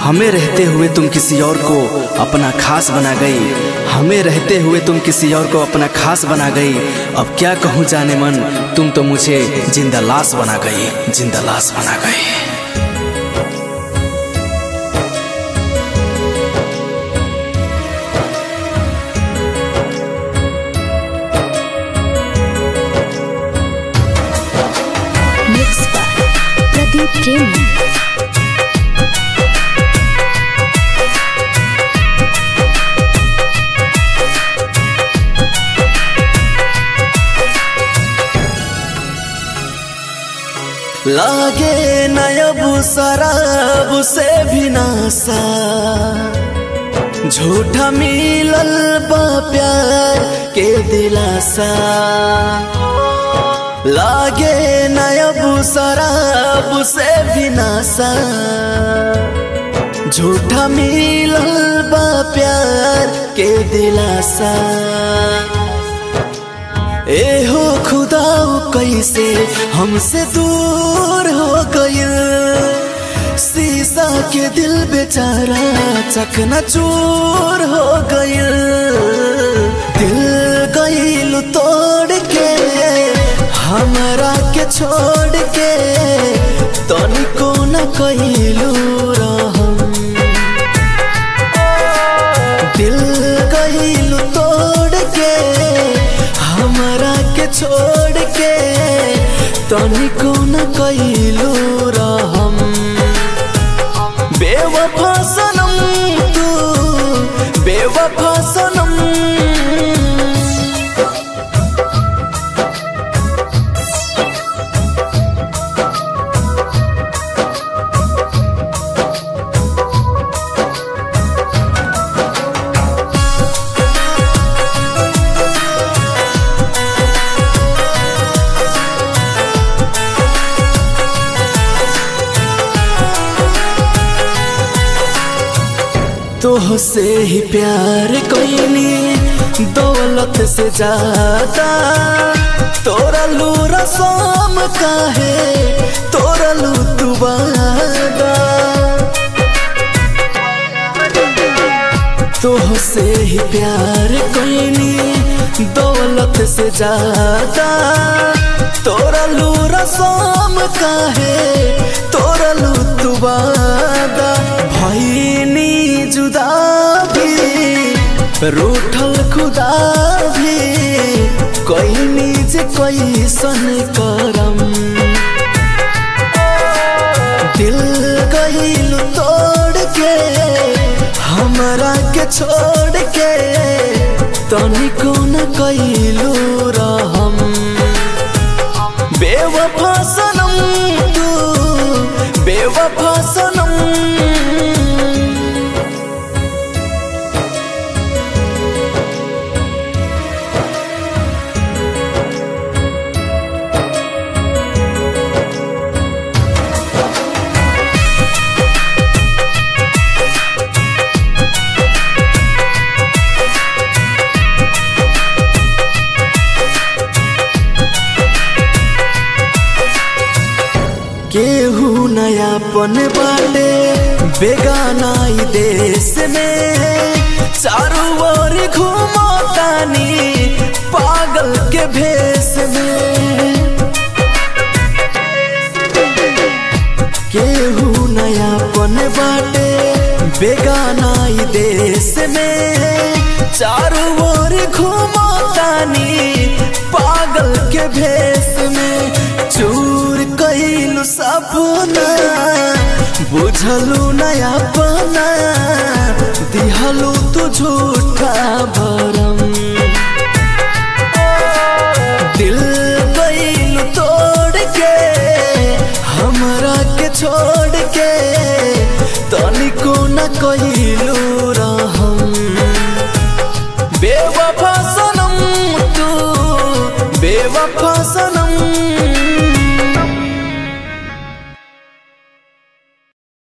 हमें रहते हुए तुम किसी और को अपना खास बना गई, हमें रहते हुए तुम किसी और को अपना खास बना गई। अब क्या कहूँ जाने मन, तुम तो मुझे जिंदा लाश बना गई, जिंदा लाश बना गई। प्रदीप प्रेमी। लागे नयबू शराब से भी नासा, झूठा मिलल बा प्यार के दिलासा। लागे नयबू शराब से भी नासा, झूठा मिलल बा प्यार के दिलासा। ए हो खुदाऊ कैसे हमसे दूर हो गया, शीशा के दिल बेचारा चकनाचूर हो गया। दिल गइल तोड़ के हमरा के छोड़ के, तनिको न कइलू रहम। दिल गइल तोड़ के हमरा के छोड़ के, तनिको न कइलू रहम। बेवफा सनम तू, बेवफा सनम। तोह से ही प्यार कोइनी दौलत से ज्यादा, तोरा लू रसम काहे, तोरा लू तू वादा। तोह से ही प्यार कोइनी दौलत से ज्यादा, तोरा लू रसम काहे, तोरा लू तू वादा। भईनी जुदा भी रूठल खुदा भी, कोई निज कोई सन करम। दिल गइल तोड़ के हमरा के छोड़ के, तनिको न कइलू रहम। बेवफा सनम तू, बेवफा सनम। केहू नयापन बाटे बेगाना देश में, चारों ओर घूमतानी पागल के भेष में। केहू नयापन बाटे बेगाना देश में, चारों ओर घूमतानी पागल के भेष में। चूर कइलू सपना बुझलू नयापना, दिहलू तू झूठा भरम। दिल गइल तोड़ के हमरा के छोड़ के, तनिको न कही